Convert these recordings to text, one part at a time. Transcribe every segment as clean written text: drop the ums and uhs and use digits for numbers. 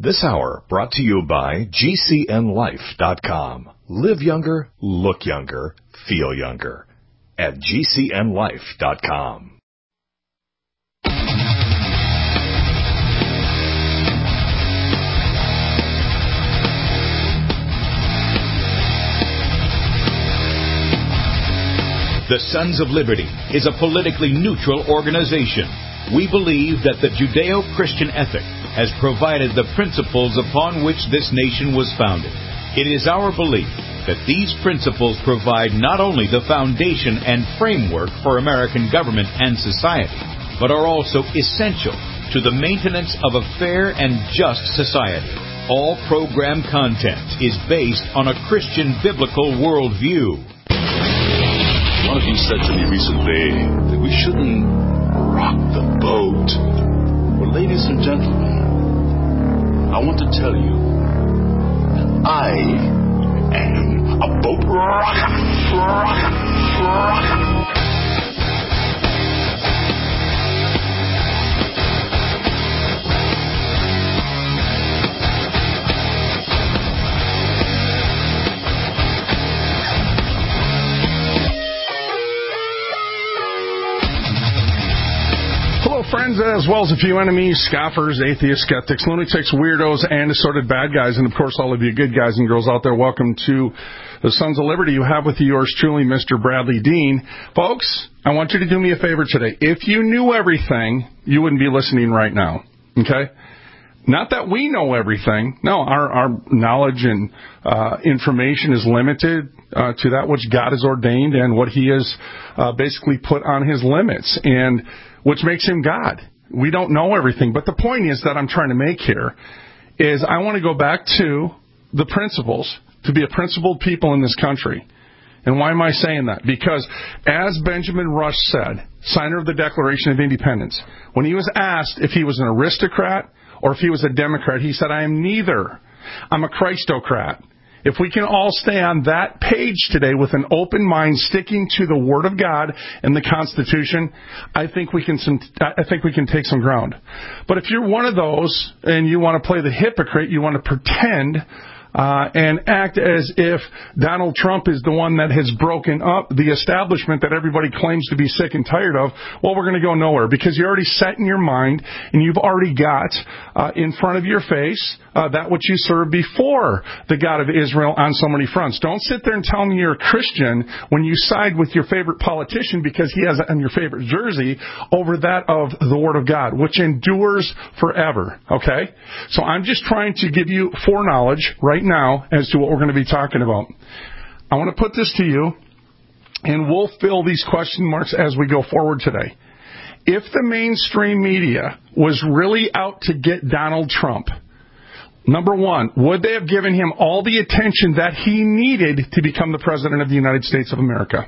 This hour brought to you by GCNLife.com. Live younger, look younger, feel younger. At GCNLife.com. The Sons of Liberty is a politically neutral organization. We believe that the Judeo-Christian ethic has provided the principles upon which this nation was founded. It is our belief that these principles provide not only the foundation and framework for American government and society, but are also essential to the maintenance of a fair and just society. All program content is based on a Christian biblical worldview. One of you said to me recently that we shouldn't rock the boat. Well, ladies and gentlemen, I want to tell you that I am a boat rocker. Friends, as well as a few enemies, scoffers, atheists, skeptics, lunatics, weirdos, and assorted bad guys, and of course all of you good guys and girls out there, welcome to the Sons of Liberty. You have with you yours truly, Mr. Bradley Dean. Folks, I want you to do me a favor today. If you knew everything, you wouldn't be listening right now, okay? Not that we know everything. No, our knowledge and information is limited to that which God has ordained and what He has basically put on His limits, and which makes Him God. We don't know everything. But the point is that I'm trying to make here is I want to go back to the principles, to be a principled people in this country. And why am I saying that? Because as Benjamin Rush said, signer of the Declaration of Independence, when he was asked if he was an aristocrat or if he was a Democrat, he said, I am neither. I'm a Christocrat. If we can all stay on that page today with an open mind, sticking to the Word of God and the Constitution, I think we can take some ground. But if you're one of those and you want to play the hypocrite, you want to pretend and act as if Donald Trump is the one that has broken up the establishment that everybody claims to be sick and tired of, well, we're going to go nowhere, because you already set in your mind and you've already got in front of your face that which you served before the God of Israel on so many fronts. Don't sit there and tell me you're a Christian when you side with your favorite politician because he has it on your favorite jersey over that of the Word of God, which endures forever, okay? So I'm just trying to give you foreknowledge right now as to what we're going to be talking about. I want to put this to you, and we'll fill these question marks as we go forward today. If the mainstream media was really out to get Donald Trump, number one, would they have given him all the attention that he needed to become the President of the United States of America?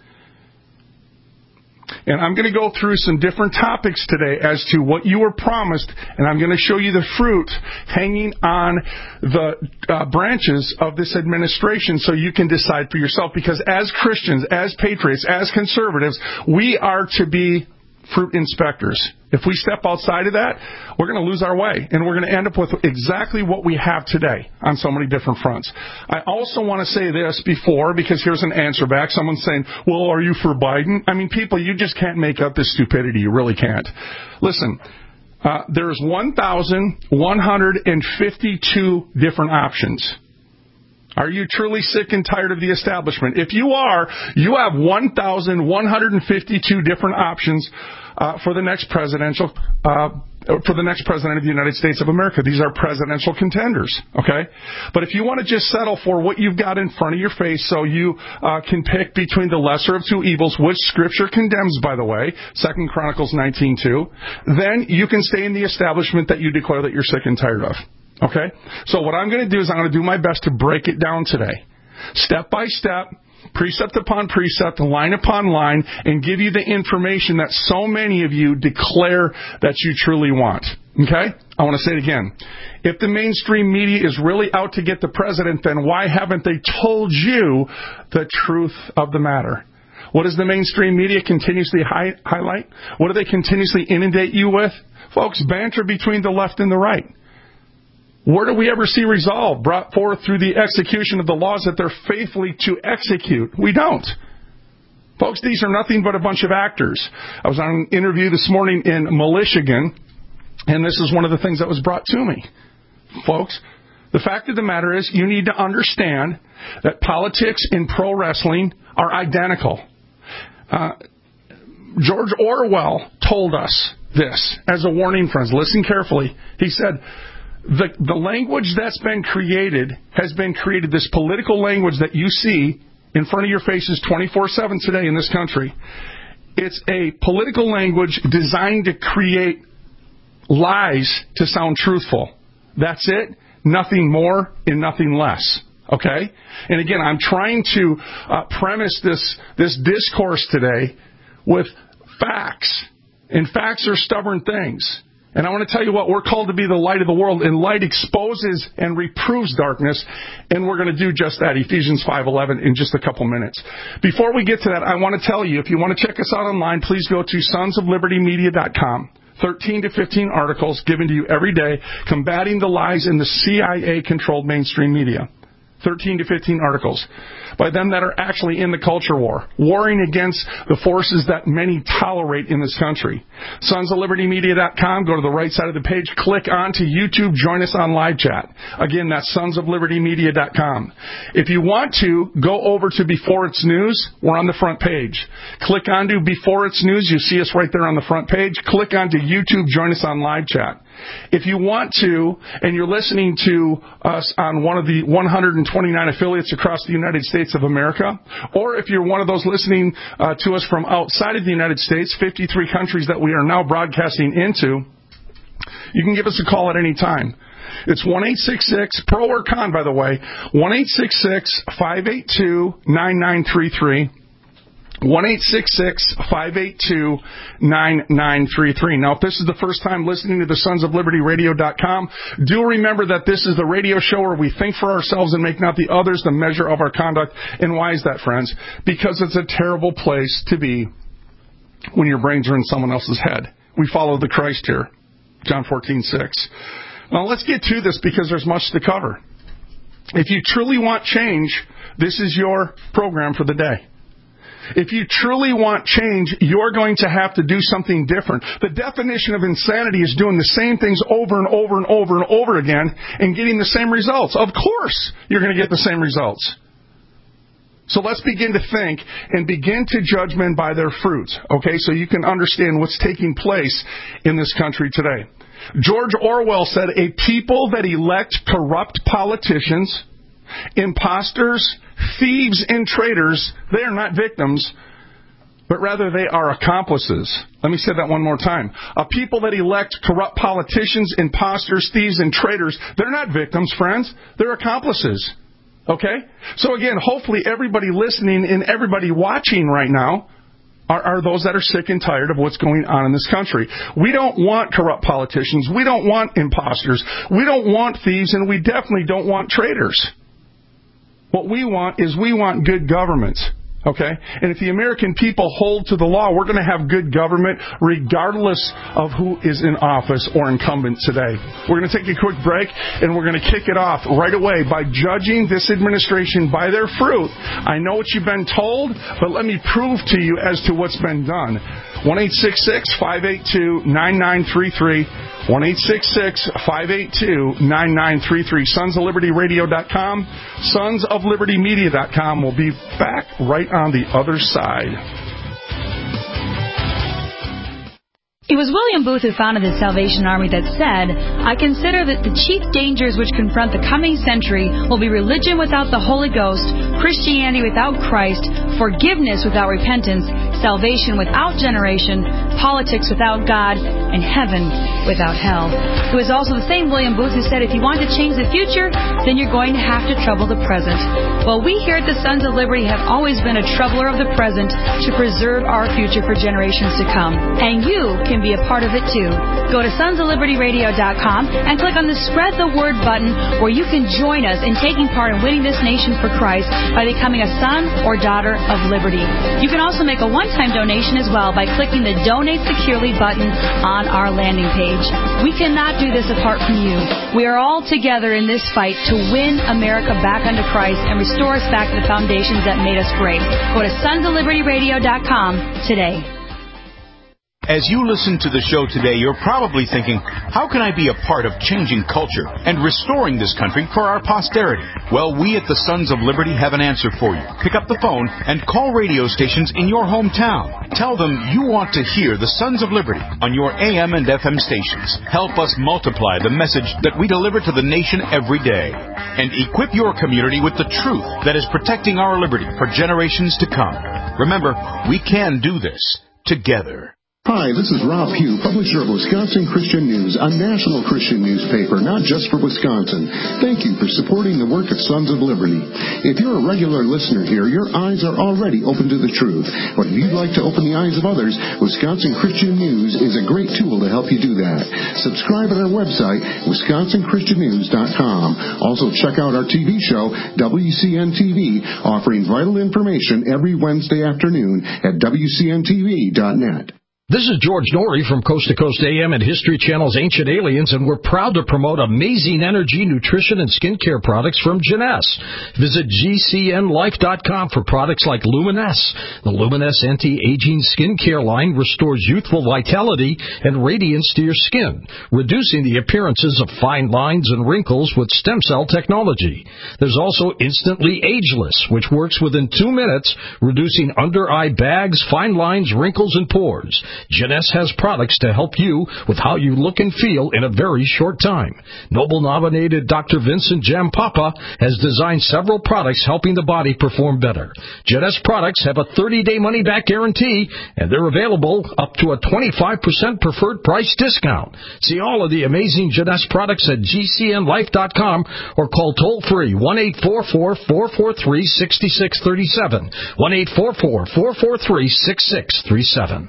And I'm going to go through some different topics today as to what you were promised, and I'm going to show you the fruit hanging on the branches of this administration so you can decide for yourself. Because as Christians, as patriots, as conservatives, we are to be fruit inspectors. If we step outside of that, we're going to lose our way, and we're going to end up with exactly what we have today on so many different fronts. I also want to say this before, because here's an answer back. Someone's saying, well, are you for Biden? I mean, people, you just can't make up this stupidity. You really can't. Listen, there's 1,152 different options. Are you truly sick and tired of the establishment? If you are, you have 1,152 different options for the next president of the United States of America. These are presidential contenders, okay? But if you want to just settle for what you've got in front of your face so you can pick between the lesser of two evils, which Scripture condemns, by the way, 2 Chronicles 19:2, then you can stay in the establishment that you declare that you're sick and tired of. Okay? So what I'm going to do is I'm going to do my best to break it down today. Step by step, precept upon precept, line upon line, and give you the information that so many of you declare that you truly want. Okay? I want to say it again. If the mainstream media is really out to get the president, then why haven't they told you the truth of the matter? What does the mainstream media continuously highlight? What do they continuously inundate you with? Folks, banter between the left and the right. Where do we ever see resolve brought forth through the execution of the laws that they're faithfully to execute? We don't. Folks, these are nothing but a bunch of actors. I was on an interview this morning in Michigan, and this is one of the things that was brought to me. Folks, the fact of the matter is you need to understand that politics and pro wrestling are identical. George Orwell told us this as a warning, friends. Listen carefully. He said, the language that's been created has been created, this political language that you see in front of your faces 24/7 today in this country. It's a political language designed to create lies to sound truthful. That's it. Nothing more and nothing less. Okay? And again, I'm trying to premise this discourse today with facts. And facts are stubborn things. And I want to tell you what, we're called to be the light of the world, and light exposes and reproves darkness, and we're going to do just that, Ephesians 5:11, in just a couple minutes. Before we get to that, I want to tell you, if you want to check us out online, please go to sonsoflibertymedia.com. 13 to 15 articles given to you every day combating the lies in the CIA-controlled mainstream media. 13 to 15 articles by them that are actually in the culture war, warring against the forces that many tolerate in this country. SonsOfLibertyMedia.com. Go to the right side of the page, click on to YouTube, join us on live chat. Again, that's SonsOfLibertyMedia.com. If you want to, go over to Before It's News. We're on the front page. Click on to Before It's News. You see us right there on the front page. Click on to YouTube, join us on live chat. If you want to, and you're listening to us on one of the 129 affiliates across the United States of America, or if you're one of those listening to us from outside of the United States, 53 countries that we are now broadcasting into, you can give us a call at any time. It's 1-866, pro or con, by the way, 1-866-582-9933. 1-866-582-9933. Now, if this is the first time listening to the SonsOfLibertyRadio.com, do remember that this is the radio show where we think for ourselves and make not the others the measure of our conduct. And why is that, friends? Because it's a terrible place to be when your brains are in someone else's head. We follow the Christ here. John 14:6. Now, let's get to this because there's much to cover. If you truly want change, this is your program for the day. If you truly want change, you're going to have to do something different. The definition of insanity is doing the same things over and over and over and over again and getting the same results. Of course, you're going to get the same results. So let's begin to think and begin to judge men by their fruits, okay, so you can understand what's taking place in this country today. George Orwell said, a people that elect corrupt politicians, imposters, thieves, and traitors, they are not victims, but rather they are accomplices. Let me say that one more time. A people that elect corrupt politicians, imposters, thieves, and traitors, they're not victims, friends. They're accomplices. Okay? So again, hopefully everybody listening and everybody watching right now are those that are sick and tired of what's going on in this country. We don't want corrupt politicians. We don't want imposters. We don't want thieves, and we definitely don't want traitors. What we want is good government, okay? And if the American people hold to the law, we're going to have good government regardless of who is in office or incumbent today. We're going to take a quick break, and we're going to kick it off right away by judging this administration by their fruit. I know what you've been told, but let me prove to you as to what's been done. 1-866-582-9933. 1-866-582-9933. SonsOfLibertyRadio.com. SonsOfLibertyMedia.com. We'll be back right on the other side. It was William Booth who founded the Salvation Army that said, I consider that the chief dangers which confront the coming century will be religion without the Holy Ghost, Christianity without Christ, forgiveness without repentance, salvation without generation, politics without God, and heaven without hell. It was also the same William Booth who said, if you want to change the future, then you're going to have to trouble the present. Well, we here at the Sons of Liberty have always been a troubler of the present to preserve our future for generations to come. And you can can be a part of it too. Go to sonsoflibertyradio.com and click on the Spread the Word button, where you can join us in taking part in winning this nation for Christ by becoming a son or daughter of liberty. You can also make a one-time donation as well by clicking the Donate Securely button on our landing page. We cannot do this apart from you. We are all together in this fight to win America back unto Christ and restore us back to the foundations that made us great. Go to sonsoflibertyradio.com today. As you listen to the show today, you're probably thinking, how can I be a part of changing culture and restoring this country for our posterity? Well, we at the Sons of Liberty have an answer for you. Pick up the phone and call radio stations in your hometown. Tell them you want to hear the Sons of Liberty on your AM and FM stations. Help us multiply the message that we deliver to the nation every day. And equip your community with the truth that is protecting our liberty for generations to come. Remember, we can do this together. Hi, this is Rob Pugh, publisher of Wisconsin Christian News, a national Christian newspaper, not just for Wisconsin. Thank you for supporting the work of Sons of Liberty. If you're a regular listener here, your eyes are already open to the truth. But if you'd like to open the eyes of others, Wisconsin Christian News is a great tool to help you do that. Subscribe at our website, WisconsinChristianNews.com. Also, check out our TV show, WCN TV, offering vital information every Wednesday afternoon at WCNTV.net. This is George Norrie from Coast to Coast AM and History Channel's Ancient Aliens, and we're proud to promote amazing energy, nutrition, and skincare products from Jeunesse. Visit GCNLife.com for products like Luminesse. The Luminesse anti-aging skincare line restores youthful vitality and radiance to your skin, reducing the appearances of fine lines and wrinkles with stem cell technology. There's also Instantly Ageless, which works within 2 minutes, reducing under-eye bags, fine lines, wrinkles, and pores. Jeunesse has products to help you with how you look and feel in a very short time. Nobel-nominated Dr. Vincent Jampapa has designed several products helping the body perform better. Jeunesse products have a 30-day money-back guarantee, and they're available up to a 25% preferred price discount. See all of the amazing Jeunesse products at GCNLife.com or call toll-free 1-844-443-6637, 1-844-443-6637.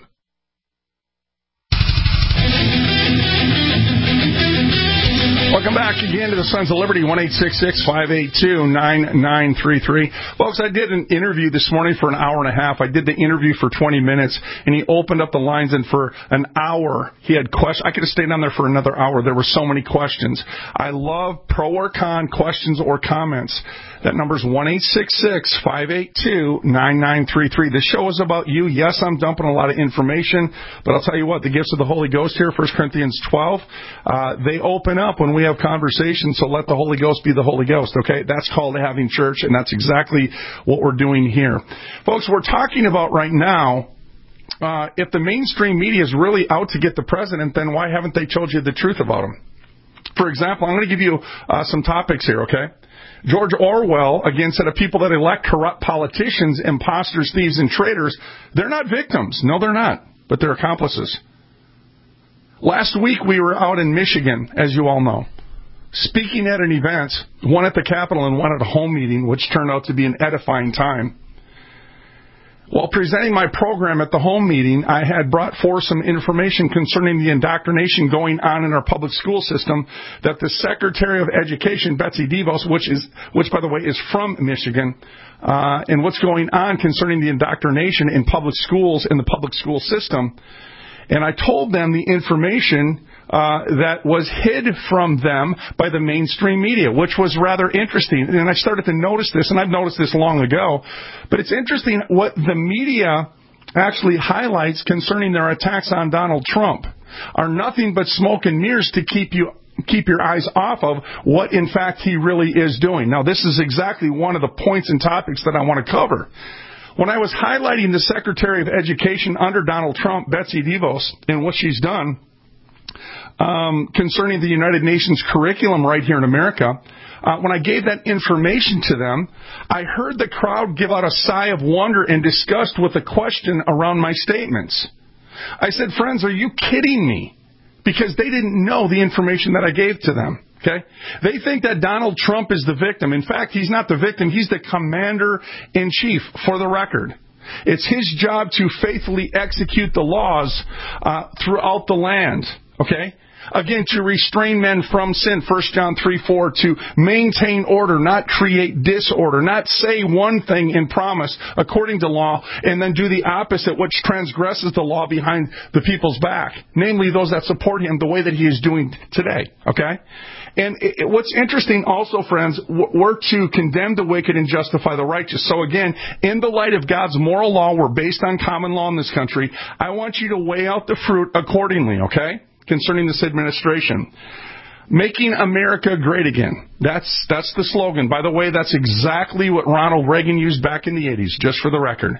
Welcome back again to the Sons of Liberty, 1-866-582-9933. Folks, I did an interview this morning for an hour and a half. I did the interview for 20 minutes, and he opened up the lines, and for an hour, he had questions. I could have stayed on there for another hour. There were so many questions. I love pro or con questions or comments. That number's 1-866-582-9933. The show is about you. Yes, I'm dumping a lot of information, but I'll tell you what, the gifts of the Holy Ghost here, 1 Corinthians 12, they open up when we have conversations, so let the Holy Ghost be the Holy Ghost, okay? That's called having church, and that's exactly what we're doing here. Folks, we're talking about right now, if the mainstream media is really out to get the president, then why haven't they told you the truth about him? For example, I'm going to give you some topics here, okay? George Orwell, again, said of people that elect corrupt politicians, imposters, thieves, and traitors, they're not victims. No, they're not, but they're accomplices. Last week, we were out in Michigan, as you all know, speaking at an event, one at the Capitol and one at a home meeting, which turned out to be an edifying time. While presenting my program at the home meeting, I had brought forth some information concerning the indoctrination going on in our public school system that the Secretary of Education, Betsy DeVos, which by the way is from Michigan, and what's going on concerning the indoctrination in public schools in the public school system. And I told them the information that was hid from them by the mainstream media, which was rather interesting. And I started to notice this, and I've noticed this long ago, but it's interesting what the media actually highlights concerning their attacks on Donald Trump are nothing but smoke and mirrors to keep your eyes off of what, in fact, he really is doing. Now, this is exactly one of the points and topics that I want to cover. When I was highlighting the Secretary of Education under Donald Trump, Betsy DeVos, and what she's done concerning the United Nations curriculum right here in America, when I gave that information to them, I heard the crowd give out a sigh of wonder and disgust with a question around my statements. I said, friends, are you kidding me? Because they didn't know the information that I gave to them. Okay? They think that Donald Trump is the victim. In fact, he's not the victim. He's the commander-in-chief, for the record. It's his job to faithfully execute the laws throughout the land. Okay? Again, to restrain men from sin, 1 John 3:4, to maintain order, not create disorder, not say one thing in promise according to law and then do the opposite, which transgresses the law behind the people's back, namely those that support him the way that he is doing today. Okay? And what's interesting also, friends, we're to condemn the wicked and justify the righteous. So again, in the light of God's moral law, we're based on common law in this country. I want you to weigh out the fruit accordingly, okay? Concerning this administration. Making America great again. That's the slogan. By the way, that's exactly what Ronald Reagan used back in the 80s, just for the record.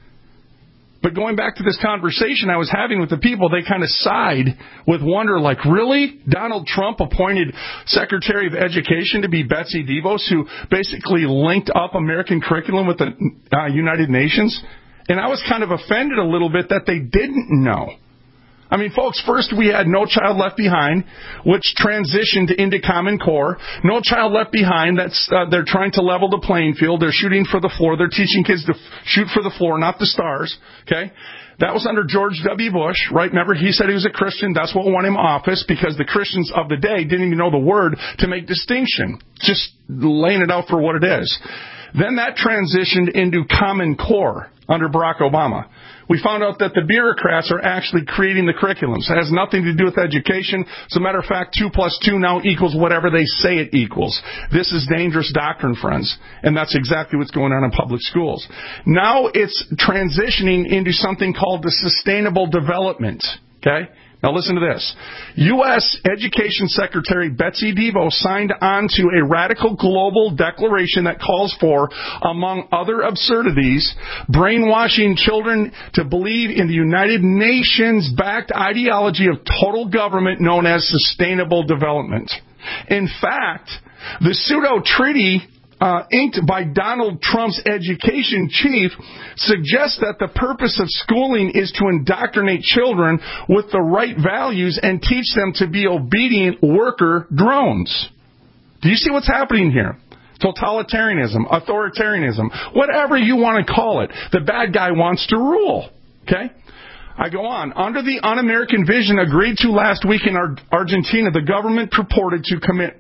But going back to this conversation I was having with the people, they kind of sighed with wonder, like, really? Donald Trump appointed Secretary of Education to be Betsy DeVos, who basically linked up American curriculum with the United Nations? And I was kind of offended a little bit that they didn't know. I mean, folks, first we had No Child Left Behind, which transitioned into Common Core. No Child Left Behind, they're trying to level the playing field. They're shooting for the floor. They're teaching kids to shoot for the floor, not the stars. Okay? That was under George W. Bush, right? Remember, he said he was a Christian. That's what won him office, because the Christians of the day didn't even know the word to make distinction. Just laying it out for what it is. Then that transitioned into Common Core under Barack Obama. We found out that the bureaucrats are actually creating the curriculums. It has nothing to do with education. As a matter of fact, 2 + 2 now equals whatever they say it equals. This is dangerous doctrine, friends. And that's exactly what's going on in public schools. Now it's transitioning into something called the sustainable development. Okay? Now listen to this. U.S. Education Secretary Betsy DeVos signed on to a radical global declaration that calls for, among other absurdities, brainwashing children to believe in the United Nations-backed ideology of total government known as sustainable development. In fact, the pseudo-treaty inked by Donald Trump's education chief suggests that the purpose of schooling is to indoctrinate children with the right values and teach them to be obedient worker drones. Do you see what's happening here? Totalitarianism, authoritarianism, whatever you want to call it. The bad guy wants to rule. Okay? I go on. Under the un-American vision agreed to last week in Argentina, the government purported to commit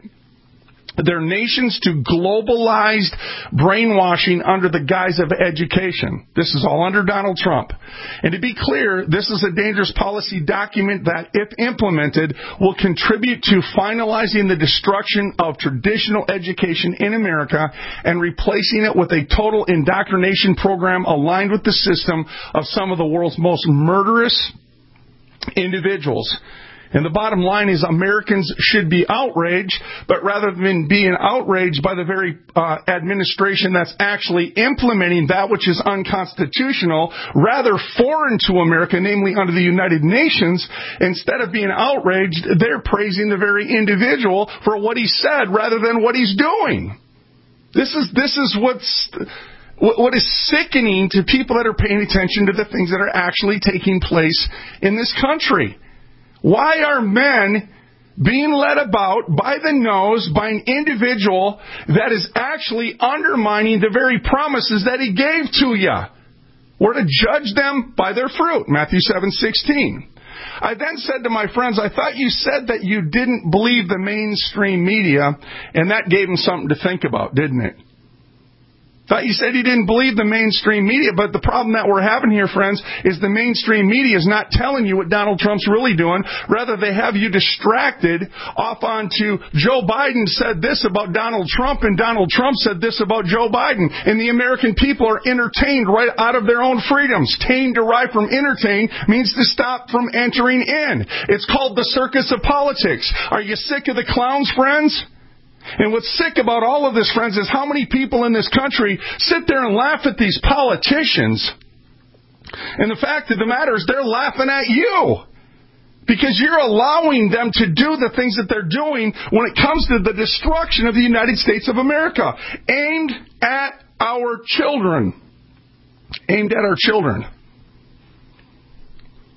their nations to globalized brainwashing under the guise of education. This is all under Donald Trump. And to be clear, this is a dangerous policy document that, if implemented, will contribute to finalizing the destruction of traditional education in America and replacing it with a total indoctrination program aligned with the system of some of the world's most murderous individuals. And the bottom line is Americans should be outraged, but rather than being outraged by the very administration that's actually implementing that which is unconstitutional, rather foreign to America, namely under the United Nations, instead of being outraged, they're praising the very individual for what he said rather than what he's doing. This is what is sickening to people that are paying attention to the things that are actually taking place in this country. Why are men being led about by the nose by an individual that is actually undermining the very promises that he gave to you? We're to judge them by their fruit, Matthew 7:16. I then said to my friends, I thought you said that you didn't believe the mainstream media, and that gave them something to think about, didn't it? Thought you said you didn't believe the mainstream media, but the problem that we're having here, friends, is the mainstream media is not telling you what Donald Trump's really doing. Rather, they have you distracted off onto Joe Biden said this about Donald Trump, and Donald Trump said this about Joe Biden. And the American people are entertained right out of their own freedoms. Tain, derived from entertain, means to stop from entering in. It's called the circus of politics. Are you sick of the clowns, friends? And what's sick about all of this, friends, is how many people in this country sit there and laugh at these politicians. And the fact of the matter is they're laughing at you. Because you're allowing them to do the things that they're doing when it comes to the destruction of the United States of America. Aimed at our children. Aimed at our children.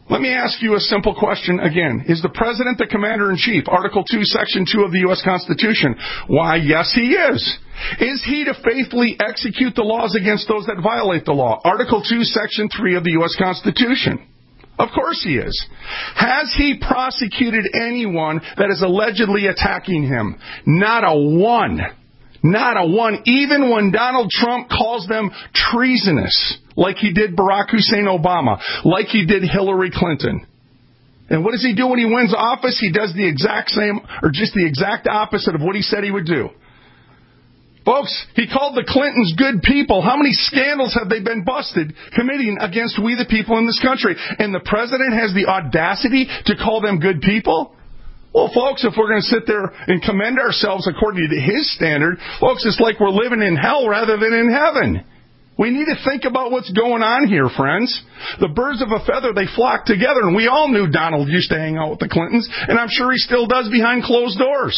Let me ask you a simple question again. Is the President the Commander-in-Chief? Article 2, Section 2 of the U.S. Constitution. Why, yes, he is. Is he to faithfully execute the laws against those that violate the law? Article 2, Section 3 of the U.S. Constitution. Of course he is. Has he prosecuted anyone that is allegedly attacking him? Not a one. Not a one. Even when Donald Trump calls them treasonous, like he did Barack Hussein Obama, like he did Hillary Clinton. And what does he do when he wins office? He does the exact same, or just the exact opposite of what he said he would do. Folks, he called the Clintons good people. How many scandals have they been busted committing against we the people in this country? And the president has the audacity to call them good people? Well, folks, if we're going to sit there and commend ourselves according to his standard, folks, it's like we're living in hell rather than in heaven. We need to think about what's going on here, friends. The birds of a feather, they flock together, and we all knew Donald used to hang out with the Clintons, and I'm sure he still does behind closed doors.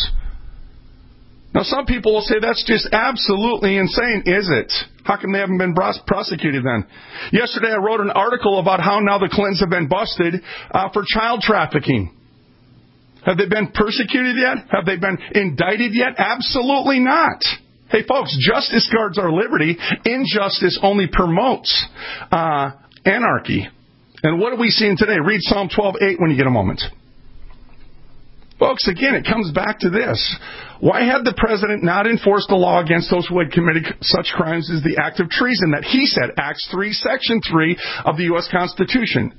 Now, some people will say that's just absolutely insane. Is it? How come they haven't been prosecuted then? Yesterday, I wrote an article about how now the Clintons have been busted for child trafficking. Have they been persecuted yet? Have they been indicted yet? Absolutely not. Hey, folks, justice guards our liberty. Injustice only promotes anarchy. And what are we seeing today? Read Psalm 12:8 when you get a moment. Folks, again, it comes back to this. Why had the president not enforced the law against those who had committed such crimes as the act of treason that he said, Acts 3, Section 3 of the U.S. Constitution?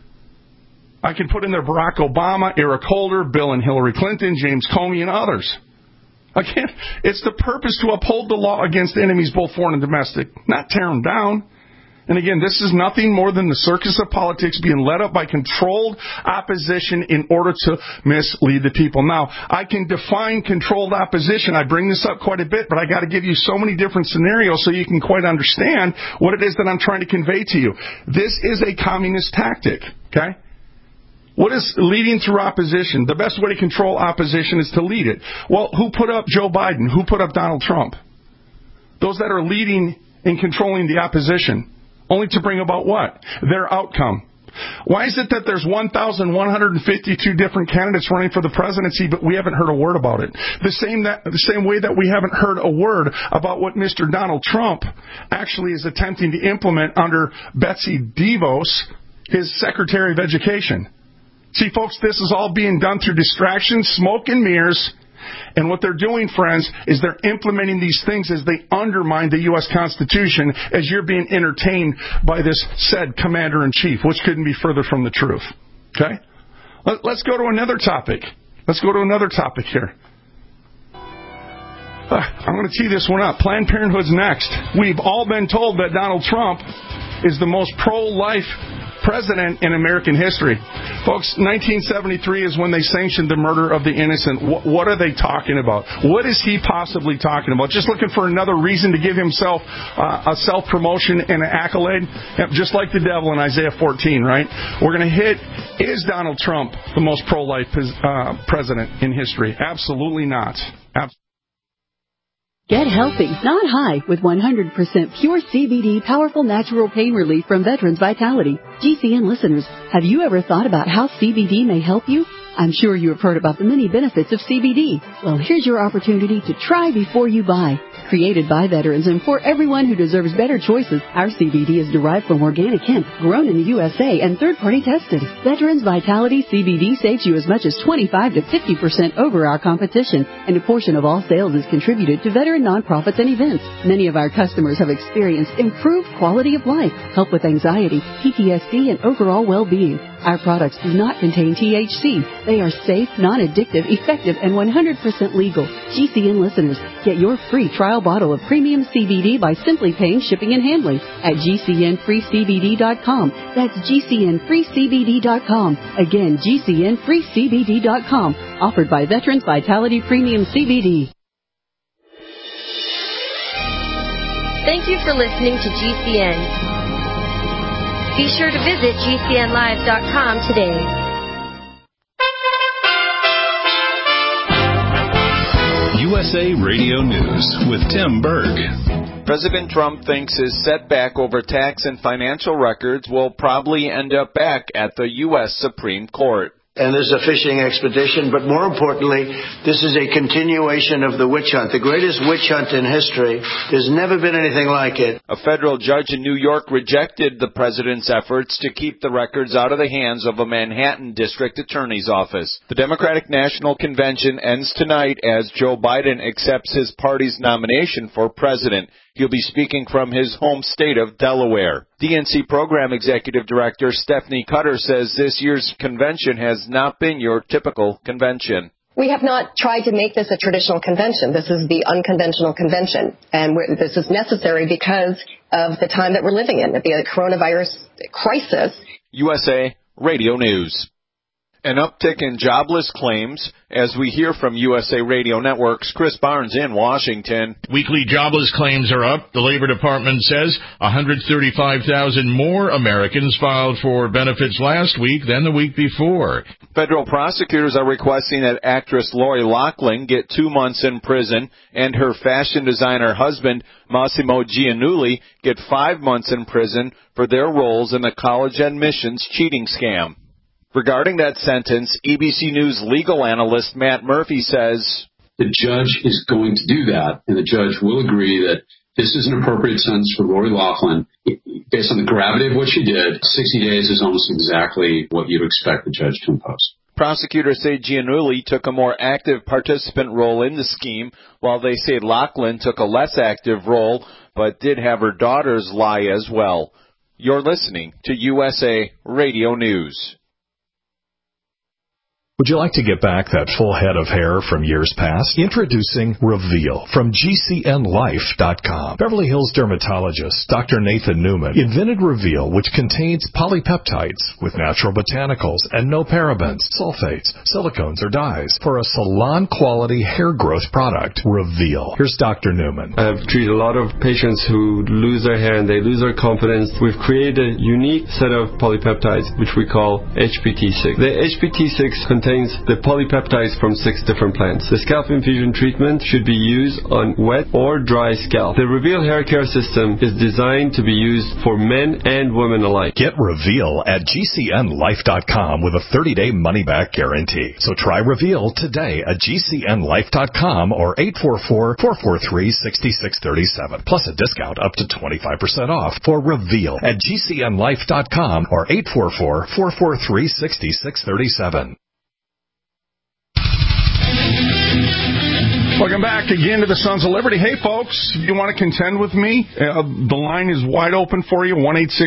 I can put in there Barack Obama, Eric Holder, Bill and Hillary Clinton, James Comey, and others. Again, it's the purpose to uphold the law against enemies, both foreign and domestic, not tear them down. And again, this is nothing more than the circus of politics being led up by controlled opposition in order to mislead the people. Now, I can define controlled opposition. I bring this up quite a bit, but I got to give you so many different scenarios so you can quite understand what it is that I'm trying to convey to you. This is a communist tactic, okay? What is leading through opposition? The best way to control opposition is to lead it. Well, who put up Joe Biden? Who put up Donald Trump? Those that are leading and controlling the opposition. Only to bring about what? Their outcome. Why is it that there's 1,152 different candidates running for the presidency, but we haven't heard a word about it? The same way that we haven't heard a word about what Mr. Donald Trump actually is attempting to implement under Betsy DeVos, his Secretary of Education. See, folks, this is all being done through distraction, smoke and mirrors. And what they're doing, friends, is they're implementing these things as they undermine the U.S. Constitution as you're being entertained by this said commander-in-chief, which couldn't be further from the truth. Okay? Let's go to another topic. Let's go to another topic here. I'm going to tee this one up. Planned Parenthood's next. We've all been told that Donald Trump is the most pro-life president in American history. Folks, 1973 is when they sanctioned the murder of the innocent. What are they talking about? What is he possibly talking about? Just looking for another reason to give himself a self-promotion and an accolade? Yep, just like the devil in Isaiah 14, right? We're going to hit, is Donald Trump the most pro-life president in history? Absolutely not. Get healthy, not high, with 100% pure CBD powerful natural pain relief from Veterans Vitality. GCN listeners, have you ever thought about how CBD may help you? I'm sure you have heard about the many benefits of CBD. Well, here's your opportunity to try before you buy. Created by veterans and for everyone who deserves better choices, our CBD is derived from organic hemp, grown in the USA and third-party tested. Veterans Vitality CBD saves you as much as 25 to 50% over our competition, and a portion of all sales is contributed to veteran nonprofits and events. Many of our customers have experienced improved quality of life, help with anxiety, PTSD, and overall well-being. Our products do not contain THC. They are safe, non-addictive, effective, and 100% legal. GCN listeners, get your free trial bottle of premium CBD by simply paying shipping and handling at GCNFreeCBD.com. That's GCNFreeCBD.com. Again, GCNFreeCBD.com. Offered by Veterans Vitality Premium CBD. Thank you for listening to GCN. Be sure to visit GCNlive.com today. USA Radio News with Tim Berg. President Trump thinks his setback over tax and financial records will probably end up back at the U.S. Supreme Court. And there's a fishing expedition, but more importantly, this is a continuation of the witch hunt, the greatest witch hunt in history. There's never been anything like it. A federal judge in New York rejected the president's efforts to keep the records out of the hands of a Manhattan district attorney's office. The Democratic National Convention ends tonight as Joe Biden accepts his party's nomination for president. He'll be speaking from his home state of Delaware. DNC Program Executive Director Stephanie Cutter says this year's convention has not been your typical convention. We have not tried to make this a traditional convention. This is the unconventional convention, and this is necessary because of the time that we're living in, the coronavirus crisis. USA Radio News. An uptick in jobless claims as we hear from USA Radio Network's Chris Barnes in Washington. Weekly jobless claims are up. The Labor Department says 135,000 more Americans filed for benefits last week than the week before. Federal prosecutors are requesting that actress Lori Loughlin get 2 months in prison and her fashion designer husband, Massimo Giannulli, get 5 months in prison for their roles in the college admissions cheating scam. Regarding that sentence, ABC News legal analyst Matt Murphy says, the judge is going to do that, and the judge will agree that this is an appropriate sentence for Lori Loughlin. Based on the gravity of what she did, 60 days is almost exactly what you'd expect the judge to impose. Prosecutors say Giannulli took a more active participant role in the scheme, while they say Loughlin took a less active role, but did have her daughters lie as well. You're listening to USA Radio News. Would you like to get back that full head of hair from years past? Introducing Reveal from GCNLife.com. Beverly Hills dermatologist Dr. Nathan Newman invented Reveal, which contains polypeptides with natural botanicals and no parabens, sulfates, silicones, or dyes for a salon-quality hair growth product. Reveal. Here's Dr. Newman. I've treated a lot of patients who lose their hair and they lose their confidence. We've created a unique set of polypeptides, which we call HPT6. The HPT6 contains the polypeptides from 6 different plants. The scalp infusion treatment should be used on wet or dry scalp. The Reveal hair care system is designed to be used for men and women alike. Get Reveal at GCNLife.com with a 30-day money-back guarantee. So try Reveal today at GCNLife.com or 844-443-6637. Plus a discount up to 25% off for Reveal at GCNLife.com or 844-443-6637. Welcome back again to the Sons of Liberty. Hey, folks, if you want to contend with me, the line is wide open for you,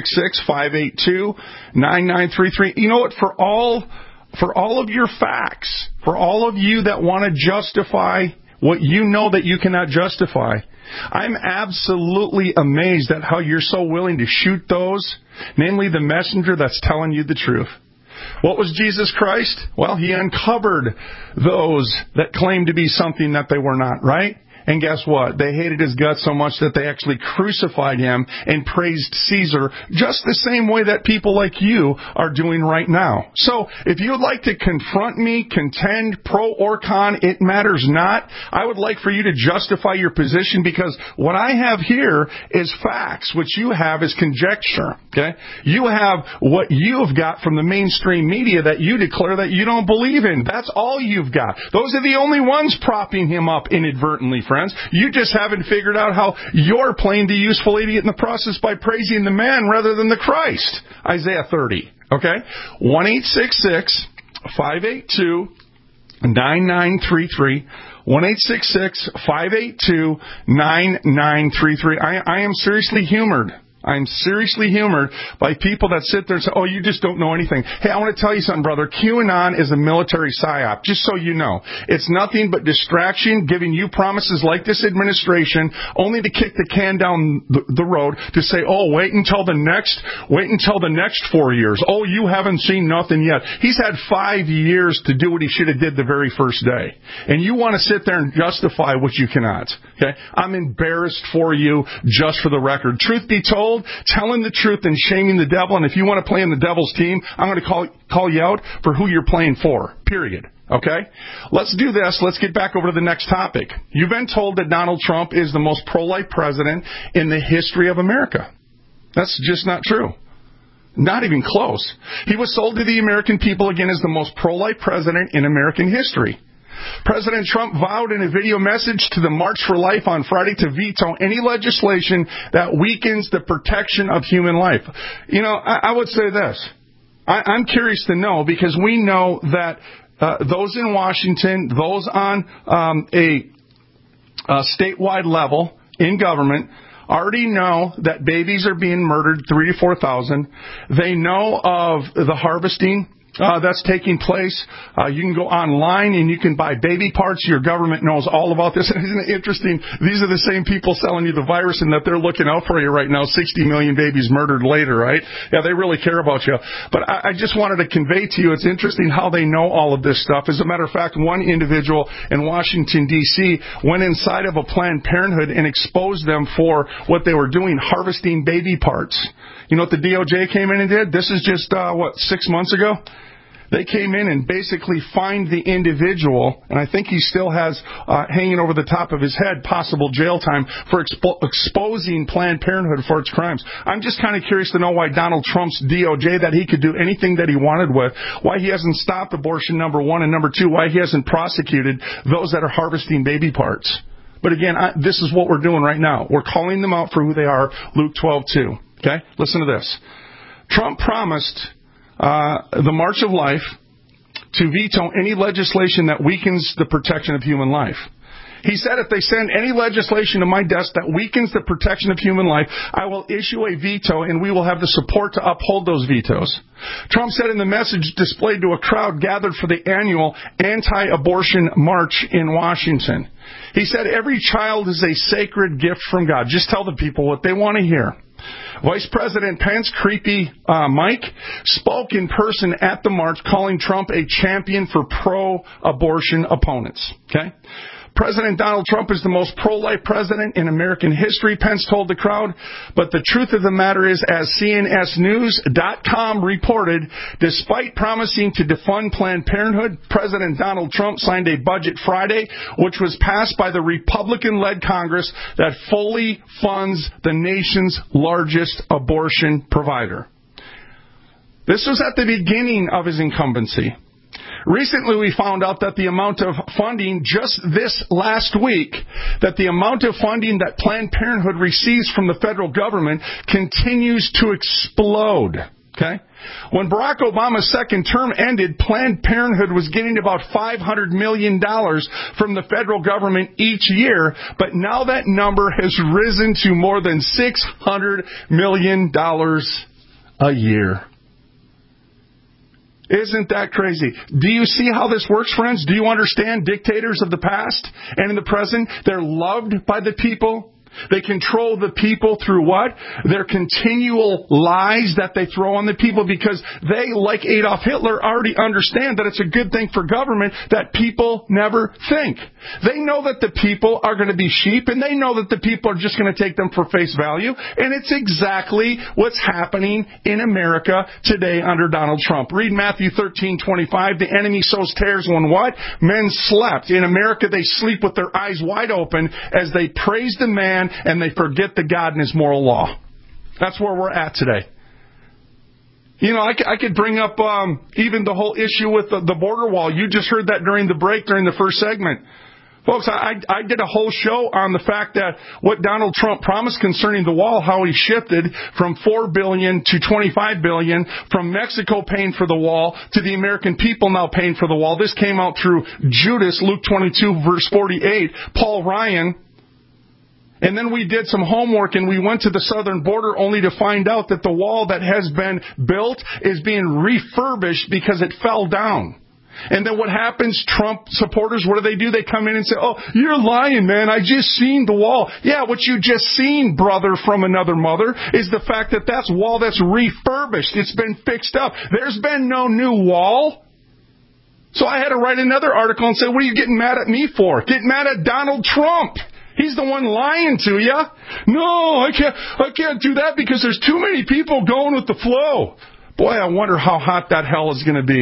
1-866-582-9933. You know what? For all of your facts, for all of you that want to justify what you know that you cannot justify, I'm absolutely amazed at how you're so willing to shoot those, namely the messenger that's telling you the truth. What was Jesus Christ? Well, he uncovered those that claimed to be something that they were not, right? And guess what? They hated his guts so much that they actually crucified him and praised Caesar just the same way that people like you are doing right now. So if you would like to confront me, contend, pro or con, it matters not. I would like for you to justify your position, because what I have here is facts. What you have is conjecture. Okay? You have what you've got from the mainstream media that you declare that you don't believe in. That's all you've got. Those are the only ones propping him up inadvertently, friends. You just haven't figured out how you're playing the useful idiot in the process by praising the man rather than the Christ. Isaiah 30. Okay? 1-866-582-9933. 1-866-582-9933. I am seriously humored. I'm seriously humored by people that sit there and say, oh, you just don't know anything. Hey, I want to tell you something, brother. QAnon is a military psyop, just so you know. It's nothing but distraction, giving you promises like this administration, only to kick the can down the road to say, oh, wait until the next 4 years. Oh, you haven't seen nothing yet. He's had 5 years to do what he should have did the very first day. And you want to sit there and justify what you cannot. Okay? I'm embarrassed for you, just for the record. Truth be told, telling the truth and shaming the devil, and if you want to play in the devil's team, I'm going to call you out for who you're playing for, period. Okay? Let's do this. Let's get back over to the next topic. You've been told that Donald Trump is the most pro-life president in the history of America. That's just not true. Not even close. He was sold to the American people again as the most pro-life president in American history. President Trump vowed in a video message to the March for Life on Friday to veto any legislation that weakens the protection of human life. You know, I would say this. I'm curious to know, because we know that those in Washington, those on a statewide level in government, already know that babies are being murdered, 3,000 to 4,000. They know of the harvesting that's taking place. You can go online and you can buy baby parts. Your government knows all about this. Isn't it interesting? These are the same people selling you the virus and that they're looking out for you right now. 60 million babies murdered later, right? Yeah, they really care about you. But I just wanted to convey to you, it's interesting how they know all of this stuff. As a matter of fact, one individual in Washington, D.C. went inside of a Planned Parenthood and exposed them for what they were doing, harvesting baby parts. You know what the DOJ came in and did? This is just, 6 months ago? They came in and basically fined the individual, and I think he still has hanging over the top of his head possible jail time for exposing Planned Parenthood for its crimes. I'm just kind of curious to know why Donald Trump's DOJ, that he could do anything that he wanted with, why he hasn't stopped abortion, number one, and number two, why he hasn't prosecuted those that are harvesting baby parts. But again, this is what we're doing right now. We're calling them out for who they are, Luke 12:2. Okay? Listen to this. Trump promised the March of Life to veto any legislation that weakens the protection of human life. He said, if they send any legislation to my desk that weakens the protection of human life, I will issue a veto and we will have the support to uphold those vetoes. Trump said in the message displayed to a crowd gathered for the annual anti-abortion march in Washington. He said, every child is a sacred gift from God. Just tell the people what they want to hear. Vice President Pence, Creepy Mike, spoke in person at the march, calling Trump a champion for pro-abortion opponents. Okay? President Donald Trump is the most pro-life president in American history, Pence told the crowd. But the truth of the matter is, as CNSNews.com reported, despite promising to defund Planned Parenthood, President Donald Trump signed a budget Friday, which was passed by the Republican-led Congress, that fully funds the nation's largest abortion provider. This was at the beginning of his incumbency. Recently, we found out that the amount of funding, just this last week, that the amount of funding that Planned Parenthood receives from the federal government continues to explode. Okay? When Barack Obama's second term ended, Planned Parenthood was getting about $500 million from the federal government each year, but now that number has risen to more than $600 million a year. Isn't that crazy? Do you see how this works, friends? Do you understand dictators of the past and in the present? They're loved by the people. They control the people through what? Their continual lies that they throw on the people, because they, like Adolf Hitler, already understand that it's a good thing for government that people never think. They know that the people are going to be sheep, and they know that the people are just going to take them for face value, and it's exactly what's happening in America today under Donald Trump. Read Matthew 13:25. The enemy sows tares when what? Men slept. In America, they sleep with their eyes wide open as they praise the man and they forget the God and his moral law. That's where we're at today. You know, I could bring up even the whole issue with the border wall. You just heard that during the break, during the first segment. Folks, I did a whole show on the fact that what Donald Trump promised concerning the wall, how he shifted from $4 billion to $25 billion, from Mexico paying for the wall to the American people now paying for the wall. This came out through Judas, Luke 22, verse 48, Paul Ryan. And then we did some homework and we went to the southern border only to find out that the wall that has been built is being refurbished because it fell down. And then what happens? Trump supporters, what do? They come in and say, oh, you're lying, man. I just seen the wall. Yeah, what you just seen, brother from another mother, is the fact that that's wall that's refurbished. It's been fixed up. There's been no new wall. So I had to write another article and say, what are you getting mad at me for? Get mad at Donald Trump. He's the one lying to you. No, I can't do that because there's too many people going with the flow. Boy, I wonder how hot that hell is going to be.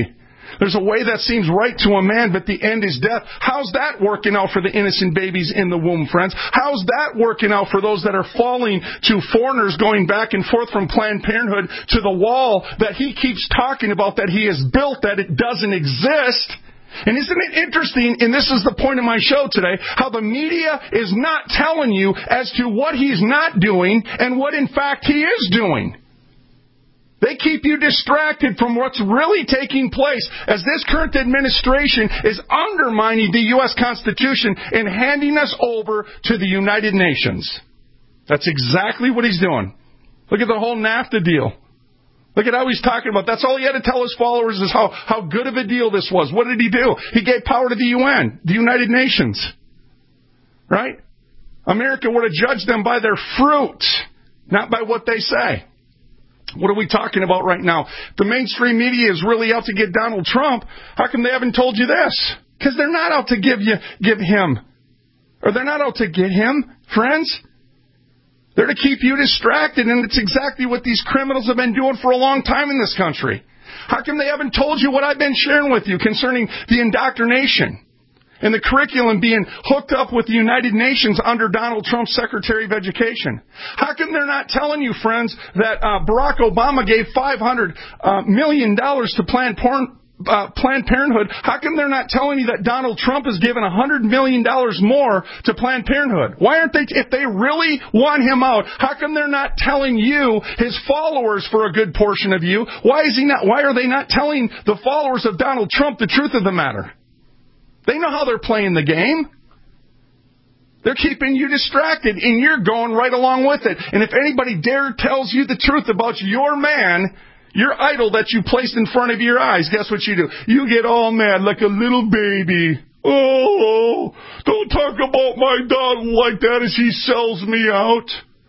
There's a way that seems right to a man, but the end is death. How's that working out for the innocent babies in the womb, friends? How's that working out for those that are falling to foreigners going back and forth from Planned Parenthood to the wall that he keeps talking about that he has built, that it doesn't exist? And isn't it interesting, and this is the point of my show today, how the media is not telling you as to what he's not doing and what in fact he is doing. They keep you distracted from what's really taking place as this current administration is undermining the U.S. Constitution and handing us over to the United Nations. That's exactly what he's doing. Look at the whole NAFTA deal. Look at how he's talking about. That's all he had to tell his followers is how good of a deal this was. What did he do? He gave power to the UN, the United Nations. Right? America would have judged them by their fruit, not by what they say. What are we talking about right now? The mainstream media is really out to get Donald Trump. How come they haven't told you this? Because they're not out to give him. Or they're not out to get him, friends. They're to keep you distracted, and it's exactly what these criminals have been doing for a long time in this country. How come they haven't told you what I've been sharing with you concerning the indoctrination and the curriculum being hooked up with the United Nations under Donald Trump's Secretary of Education? How come they're not telling you, friends, that Barack Obama gave $500 million to Planned Parenthood? How come they're not telling you that Donald Trump has given $100 million more to Planned Parenthood? Why aren't they, if they really want him out, how come they're not telling you, his followers, for a good portion of you, why are they not telling the followers of Donald Trump the truth of the matter? They know how they're playing the game. They're keeping you distracted, and you're going right along with it. And if anybody dare tells you the truth about your man, your idol that you placed in front of your eyes, guess what you do? You get all mad like a little baby. Oh, don't talk about my Donald like that as he sells me out.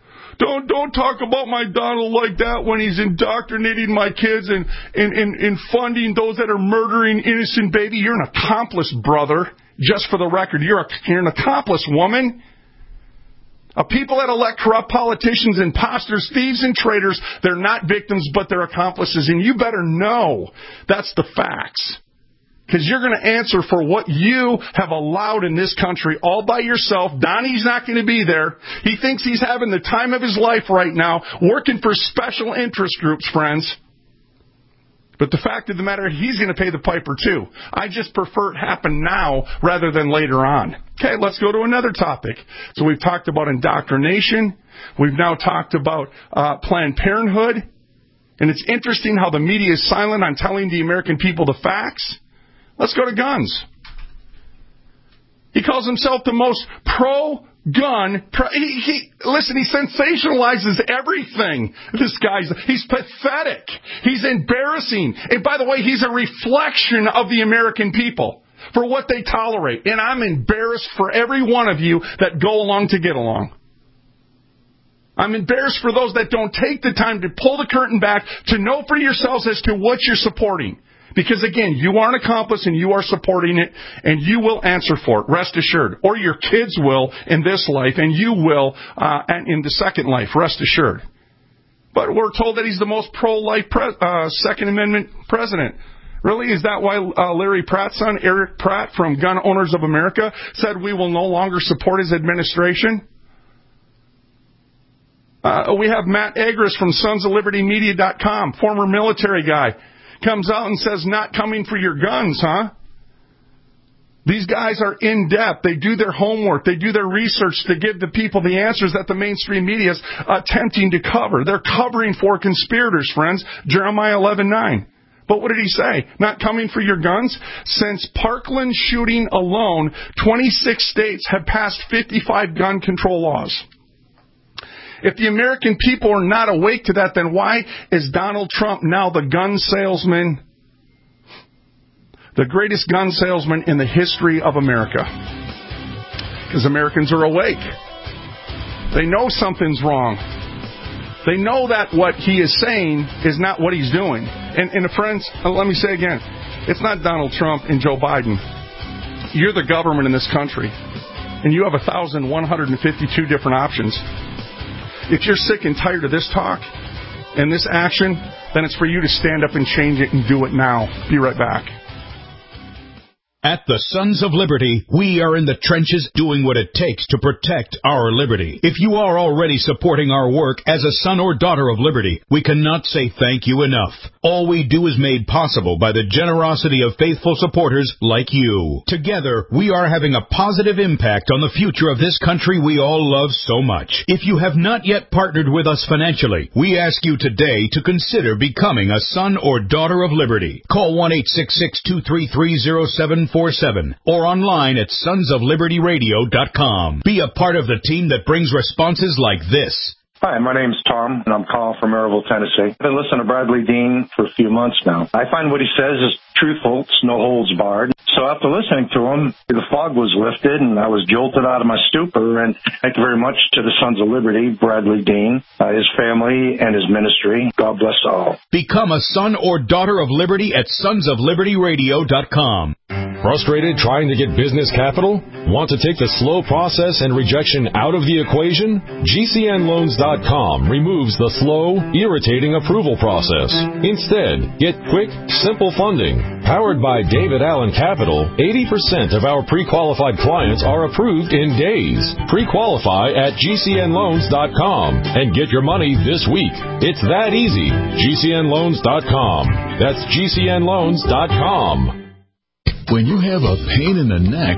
Don't talk about my Donald like that when he's indoctrinating my kids and funding those that are murdering innocent baby. You're an accomplice, brother. Just for the record, you're an accomplice, woman. People that elect corrupt politicians, imposters, thieves, and traitors, they're not victims, but they're accomplices. And you better know that's the facts. Because you're going to answer for what you have allowed in this country all by yourself. Donnie's not going to be there. He thinks he's having the time of his life right now, working for special interest groups, friends. But the fact of the matter, he's going to pay the piper too. I just prefer it happen now rather than later on. Okay, let's go to another topic. So we've talked about indoctrination. We've now talked about Planned Parenthood. And it's interesting how the media is silent on telling the American people the facts. Let's go to guns. He calls himself the most pro-gun. Listen, he sensationalizes everything. He's pathetic. He's embarrassing. And by the way, he's a reflection of the American people for what they tolerate. And I'm embarrassed for every one of you that go along to get along. I'm embarrassed for those that don't take the time to pull the curtain back to know for yourselves as to what you're supporting. Because, again, you are an accomplice and you are supporting it, and you will answer for it, rest assured. Or your kids will in this life, and you will in the second life, rest assured. But we're told that he's the most pro-life Second Amendment president. Really? Is that why Larry Pratt's son, Eric Pratt, from Gun Owners of America, said we will no longer support his administration? We have Matt Agris from sonsoflibertymedia.com, former military guy. Comes out and says, not coming for your guns, huh? These guys are in-depth. They do their homework. They do their research to give the people the answers that the mainstream media is attempting to cover. They're covering for conspirators, friends. Jeremiah 11:9. But what did he say? Not coming for your guns? Since Parkland shooting alone, 26 states have passed 55 gun control laws. If the American people are not awake to that, then why is Donald Trump now the gun salesman, the greatest gun salesman in the history of America? Because Americans are awake. They know something's wrong. They know that what he is saying is not what he's doing. And friends, let me say again, it's not Donald Trump and Joe Biden. You're the government in this country. And you have 1,152 different options. If you're sick and tired of this talk and this action, then it's for you to stand up and change it and do it now. Be right back. At the Sons of Liberty, we are in the trenches doing what it takes to protect our liberty. If you are already supporting our work as a son or daughter of liberty, we cannot say thank you enough. All we do is made possible by the generosity of faithful supporters like you. Together, we are having a positive impact on the future of this country we all love so much. If you have not yet partnered with us financially, we ask you today to consider becoming a son or daughter of liberty. Call 1-866-233-0747 or online at sonsoflibertyradio.com. Be a part of the team that brings responses like this. Hi, my name's Tom, and I'm calling from Maryville, Tennessee. I've been listening to Bradley Dean for a few months now. I find what he says is truthful. It's no holds barred. So after listening to him, the fog was lifted, and I was jolted out of my stupor. And thank you very much to the Sons of Liberty, Bradley Dean, his family, and his ministry. God bless all. Become a son or daughter of liberty at sonsoflibertyradio.com. Frustrated trying to get business capital? Want to take the slow process and rejection out of the equation? GCNloans.com removes the slow, irritating approval process. Instead, get quick, simple funding. Powered by David Allen Capital, 80% of our pre-qualified clients are approved in days. Pre-qualify at GCNloans.com and get your money this week. It's that easy. GCNloans.com. That's GCNloans.com. When you have a pain in the neck,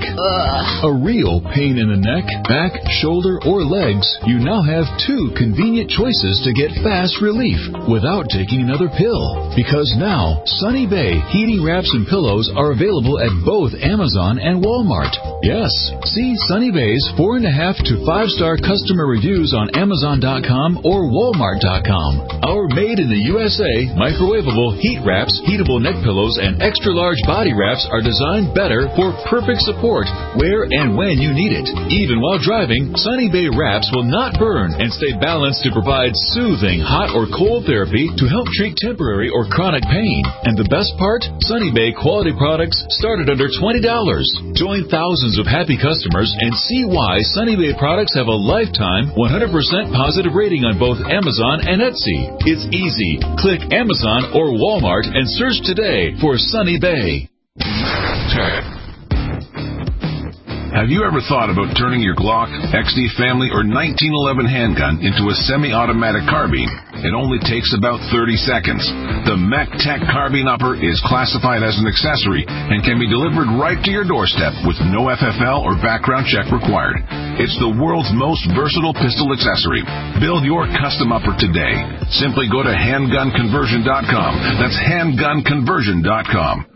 a real pain in the neck, back, shoulder, or legs, you now have two convenient choices to get fast relief without taking another pill. Because now, Sunny Bay heating wraps and pillows are available at both Amazon and Walmart. Yes, see Sunny Bay's 4.5 to 5-star customer reviews on Amazon.com or Walmart.com. Our made in the USA microwavable heat wraps, heatable neck pillows, and extra large body wraps are designed better for perfect support where and when you need it. Even while driving, Sunny Bay wraps will not burn and stay balanced to provide soothing hot or cold therapy to help treat temporary or chronic pain. And the best part? Sunny Bay quality products start at under $20. Join thousands of happy customers and see why Sunny Bay products have a lifetime 100% positive rating on both Amazon and Etsy. It's easy. Click Amazon or Walmart and search today for Sunny Bay. Have you ever thought about turning your Glock, XD Family, or 1911 handgun into a semi-automatic carbine? It only takes about 30 seconds. The Mech Tech Carbine Upper is classified as an accessory and can be delivered right to your doorstep with no FFL or background check required. It's the world's most versatile pistol accessory. Build your custom upper today. Simply go to handgunconversion.com. That's handgunconversion.com.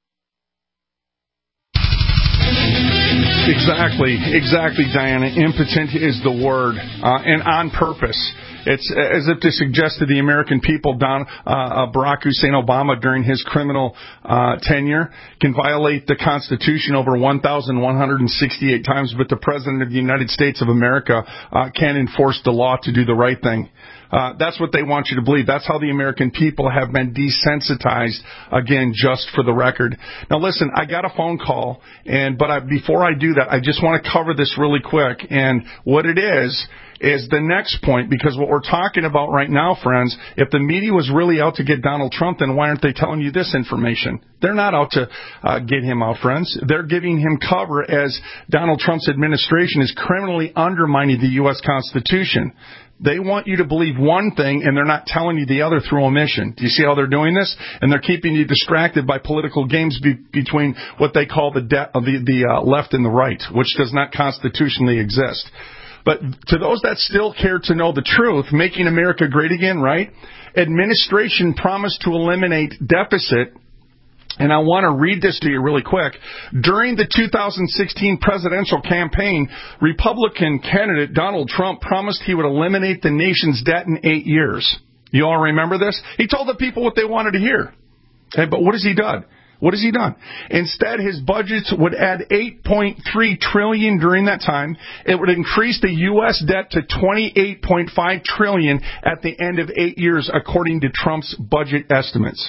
Exactly, Diana. Impotent is the word, and on purpose. It's as if to suggest to the American people, Barack Hussein Obama, during his criminal tenure, can violate the Constitution over 1,168 times, but the President of the United States of America can't enforce the law to do the right thing. That's what they want you to believe. That's how the American people have been desensitized, again, just for the record. Now, listen, I got a phone call, but before I do that, I just want to cover this really quick. And what it is the next point, because what we're talking about right now, friends, if the media was really out to get Donald Trump, then why aren't they telling you this information? They're not out to get him out, friends. They're giving him cover as Donald Trump's administration is criminally undermining the U.S. Constitution. They want you to believe one thing, and they're not telling you the other through omission. Do you see how they're doing this? And they're keeping you distracted by political games between what they call the left and the right, which does not constitutionally exist. But to those that still care to know the truth, making America great again, right? Administration promised to eliminate deficit. And I want to read this to you really quick. During the 2016 presidential campaign, Republican candidate Donald Trump promised he would eliminate the nation's debt in 8 years. You all remember this? He told the people what they wanted to hear. Okay, but what has he done? What has he done? Instead, his budgets would add $8.3 trillion during that time. It would increase the U.S. debt to $28.5 trillion at the end of 8 years, according to Trump's budget estimates.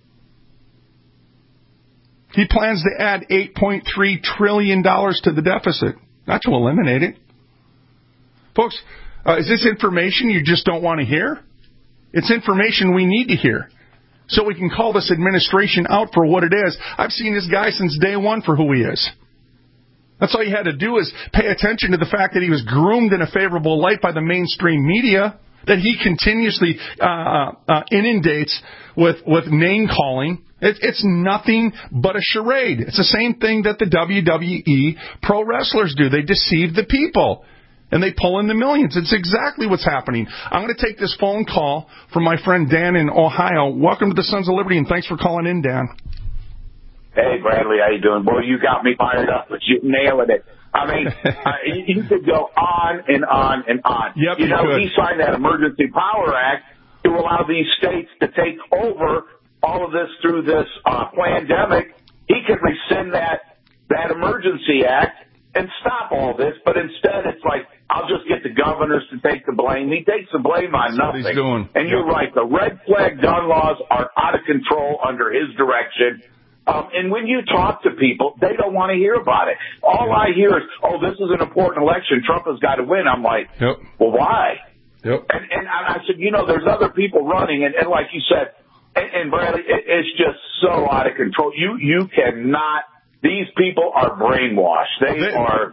He plans to add $8.3 trillion to the deficit, not to eliminate it. Folks, is this information you just don't want to hear? It's information we need to hear. so we can call this administration out for what it is. I've seen this guy since day one for who he is. That's all you had to do is pay attention to the fact that he was groomed in a favorable light by the mainstream media, that he continuously inundates with name-calling. It's nothing but a charade. It's the same thing that the WWE pro wrestlers do. They deceive the people, and they pull in the millions. It's exactly what's happening. I'm going to take this phone call from my friend Dan in Ohio. Welcome to the Sons of Liberty, and thanks for calling in, Dan. Hey, Bradley, how you doing? Boy, you got me fired up, but you're nailing it. I mean, you could go on and on and on. Yep, you know, he signed that Emergency Power Act to allow these states to take over all of this through this pandemic. He could rescind that Emergency Act and stop all this, but instead it's like, I'll just get the governors to take the blame. He takes the blame on nothing. He's doing. And you're right, the red flag gun laws are out of control under his direction. And when you talk to people, they don't want to hear about it. All I hear is, oh, this is an important election. Trump has got to win. I'm like, well, why? And I said, you know, there's other people running. And like you said, and Bradley, it's just so out of control. You cannot, these people are brainwashed. They worship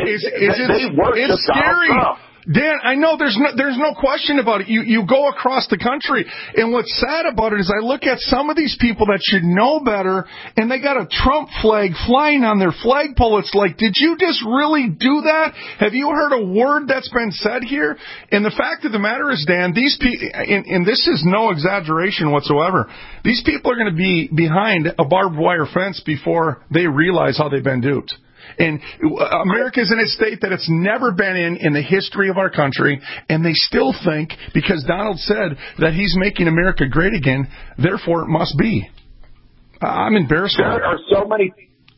it's scary. Donald Trump. Dan, I know there's no question about it. You go across the country, and what's sad about it is I look at some of these people that should know better, and they got a Trump flag flying on their flagpole. It's like, did you just really do that? Have you heard a word that's been said here? And the fact of the matter is, Dan, these people, and this is no exaggeration whatsoever, these people are going to be behind a barbed wire fence before they realize how they've been duped. And America's in a state that it's never been in the history of our country, and they still think, because Donald said that he's making America great again, therefore it must be. I'm embarrassed. There are so many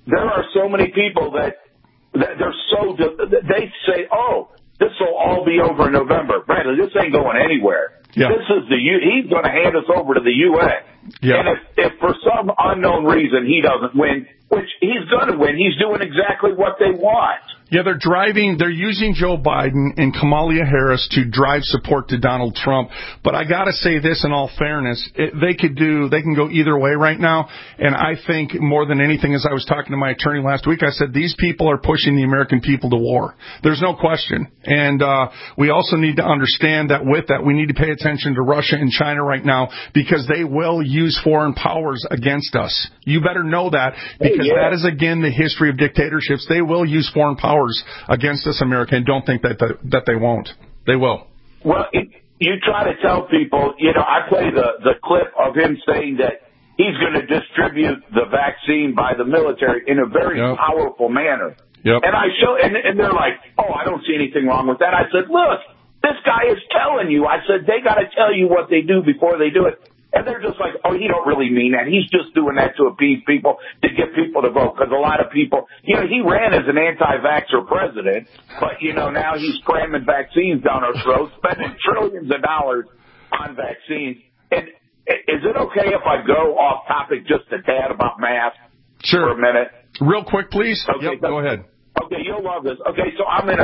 people that they're so, they say, oh, this will all be over in November. Bradley, this ain't going anywhere. Yeah. This is he's going to hand us over to the UN. Yeah. And if for some unknown reason he doesn't win, which he's going to win, he's doing exactly what they want. Yeah, they're using Joe Biden and Kamala Harris to drive support to Donald Trump. But I got to say this in all fairness, they can go either way right now. And I think more than anything, as I was talking to my attorney last week, I said these people are pushing the American people to war. There's no question. And we also need to understand that with that, we need to pay attention to Russia and China right now, because they will use foreign powers against us. You better know that, because that is, again, the history of dictatorships. They will use foreign powers against us, America, and don't think that they won't. They will. Well, you try to tell people, you know, I play the clip of him saying that he's going to distribute the vaccine by the military in a very powerful manner. Yep. And I show, and they're like, oh, I don't see anything wrong with that. I said, look, this guy is telling you. I said, they got to tell you what they do before they do it. And they're just like, oh, he don't really mean that. He's just doing that to appease people, to get people to vote. Because a lot of people, you know, he ran as an anti-vaxxer president, but, you know, now he's cramming vaccines down our throats, spending trillions of dollars on vaccines. And is it okay if I go off topic just a tad about masks for a minute? Real quick, please. Okay, go ahead. Okay, you'll love this. Okay, so I'm in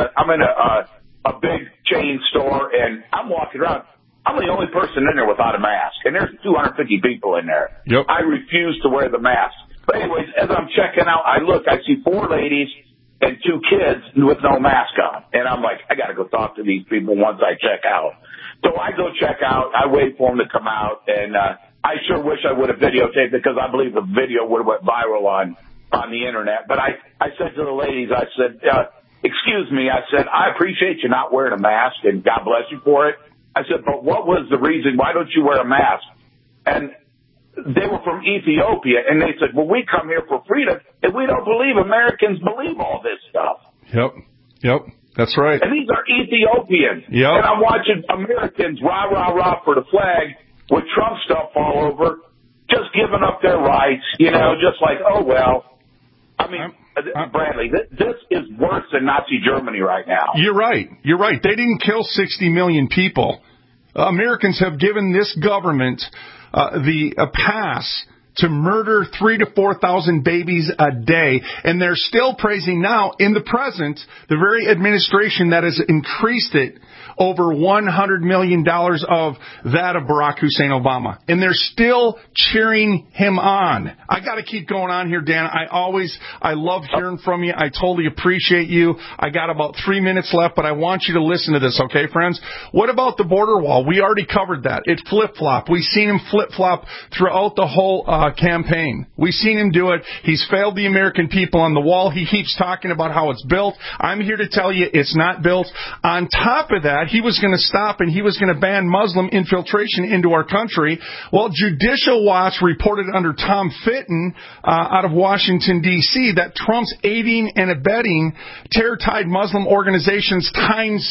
a big chain store, and I'm walking around. I'm the only person in there without a mask, and there's 250 people in there. Yep. I refuse to wear the mask. But anyways, as I'm checking out, I see 4 ladies and 2 kids with no mask on. And I'm like, I got to go talk to these people once I check out. So I go check out. I wait for them to come out, and I sure wish I would have videotaped it, because I believe the video would have went viral on the Internet. But I said to the ladies, I said, excuse me, I said, I appreciate you not wearing a mask, and God bless you for it. I said, but what was the reason? Why don't you wear a mask? And they were from Ethiopia, and they said, well, we come here for freedom, and we don't believe Americans believe all this stuff. Yep, that's right. And these are Ethiopians. Yep. And I'm watching Americans rah, rah, rah for the flag with Trump stuff all over, just giving up their rights, you know, just like, oh, well. I mean, Bradley, this is worse than Nazi Germany right now. You're right. They didn't kill 60 million people. Americans have given this government a pass to murder 3,000 to 4,000 babies a day. And they're still praising now, in the present, the very administration that has increased it over $100 million of that of Barack Hussein Obama. And they're still cheering him on. I got to keep going on here, Dan. I love hearing from you. I totally appreciate you. I got about 3 minutes left, but I want you to listen to this, okay, friends? What about the border wall? We already covered that. It flip-flopped. We've seen him flip-flop throughout the whole campaign. We've seen him do it. He's failed the American people on the wall. He keeps talking about how it's built. I'm here to tell you it's not built. On top of that, he was going to stop and he was going to ban Muslim infiltration into our country. Well, Judicial Watch reported under Tom Fitton out of Washington, D.C., that Trump's aiding and abetting terror-tied Muslim organizations times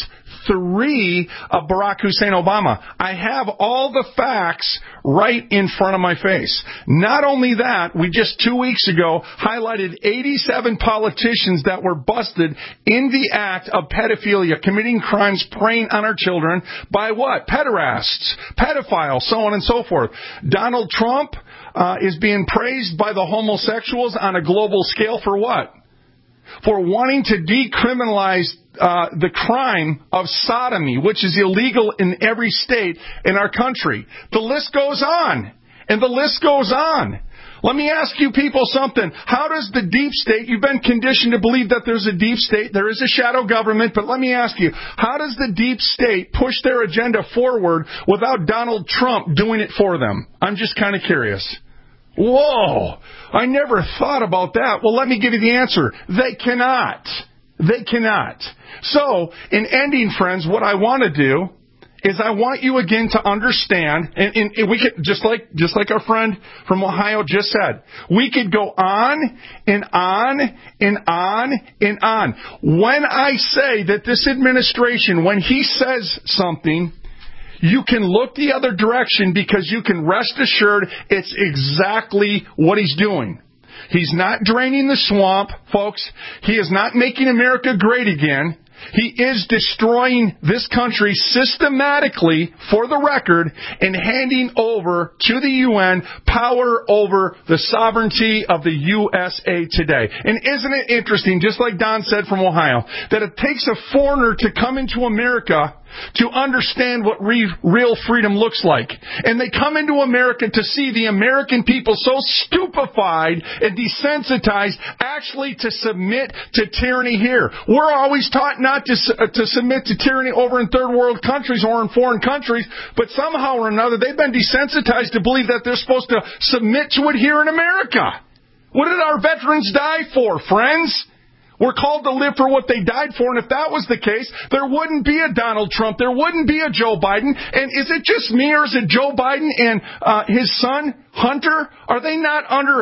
3 of Barack Hussein Obama. I have all the facts right in front of my face. Not only that, we just 2 weeks ago highlighted 87 politicians that were busted in the act of pedophilia, committing crimes preying on our children by what? Pederasts, pedophiles, so on and so forth. Donald Trump is being praised by the homosexuals on a global scale for what? For wanting to decriminalize the crime of sodomy, which is illegal in every state in our country. The list goes on, and the list goes on. Let me ask you people something. How does the deep state, you've been conditioned to believe that there's a deep state, there is a shadow government, but let me ask you, how does the deep state push their agenda forward without Donald Trump doing it for them? I'm just kind of curious. Whoa, I never thought about that. Well, let me give you the answer. They cannot. They cannot. So, in ending, friends, what I want to do is I want you again to understand, and we could, just like our friend from Ohio just said, we could go on and on and on and on. When I say that this administration, when he says something, you can look the other direction because you can rest assured it's exactly what he's doing. He's not draining the swamp, folks. He is not making America great again. He is destroying this country systematically, for the record, and handing over to the UN power over the sovereignty of the USA today. And isn't it interesting, just like Don said from Ohio, that it takes a foreigner to come into America to understand what real freedom looks like. And they come into America to see the American people so stupefied and desensitized actually to submit to tyranny here. We're always taught not to submit to tyranny over in third world countries or in foreign countries, but somehow or another they've been desensitized to believe that they're supposed to submit to it here in America. What did our veterans die for, friends? We're called to live for what they died for, and if that was the case, there wouldn't be a Donald Trump, there wouldn't be a Joe Biden. And is it just me, or is it Joe Biden and his son, Hunter? Are they not under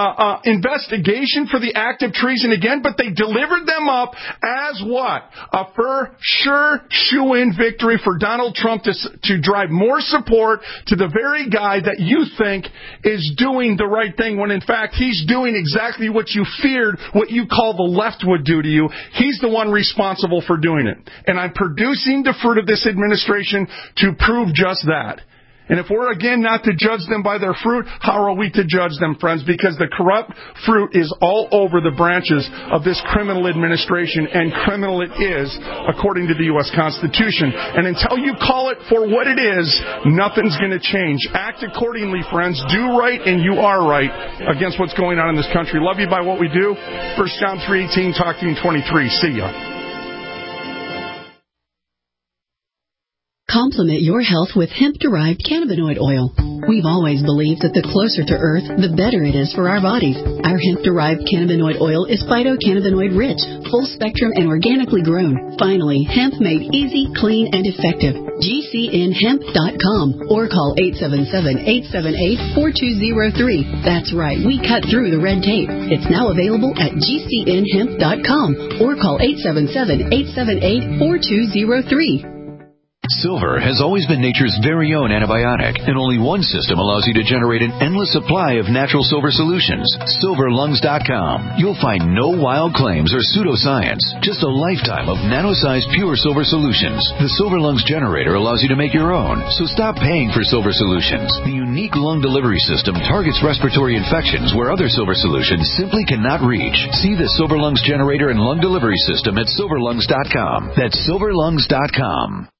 investigation for the act of treason again? But they delivered them up as what? A for sure shoe-in victory for Donald Trump to drive more support to the very guy that you think is doing the right thing, when in fact he's doing exactly what you feared, what you call the left would do to you. He's the one responsible for doing it. And I'm producing the fruit of this administration to prove just that. And if we're, again, not to judge them by their fruit, how are we to judge them, friends? Because the corrupt fruit is all over the branches of this criminal administration, and criminal it is, according to the U.S. Constitution. And until you call it for what it is, nothing's going to change. Act accordingly, friends. Do right, and you are right against what's going on in this country. Love you by what we do. 1 John 3:18, talk to you in 23. See ya. Complement your health with hemp-derived cannabinoid oil. We've always believed that the closer to Earth, the better it is for our bodies. Our hemp-derived cannabinoid oil is phytocannabinoid-rich, full-spectrum, and organically grown. Finally, hemp made easy, clean, and effective. GCNhemp.com or call 877-878-4203. That's right, we cut through the red tape. It's now available at GCNhemp.com or call 877-878-4203. Silver has always been nature's very own antibiotic, and only one system allows you to generate an endless supply of natural silver solutions. SilverLungs.com. You'll find no wild claims or pseudoscience, just a lifetime of nano-sized pure silver solutions. The Silver Lungs generator allows you to make your own, so stop paying for silver solutions. The unique lung delivery system targets respiratory infections where other silver solutions simply cannot reach. See the Silver Lungs generator and lung delivery system at SilverLungs.com. That's SilverLungs.com.